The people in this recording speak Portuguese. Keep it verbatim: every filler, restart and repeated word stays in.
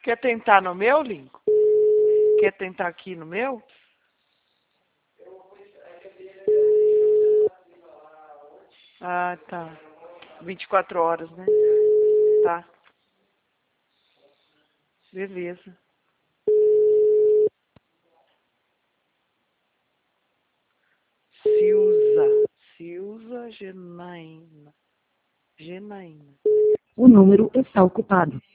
Quer tentar no meu, Lincoln? Quer tentar aqui no meu? Ah, tá. vinte e quatro horas, né? Tá. Beleza. Silza. Silza Genaína. Genaína. O número está ocupado.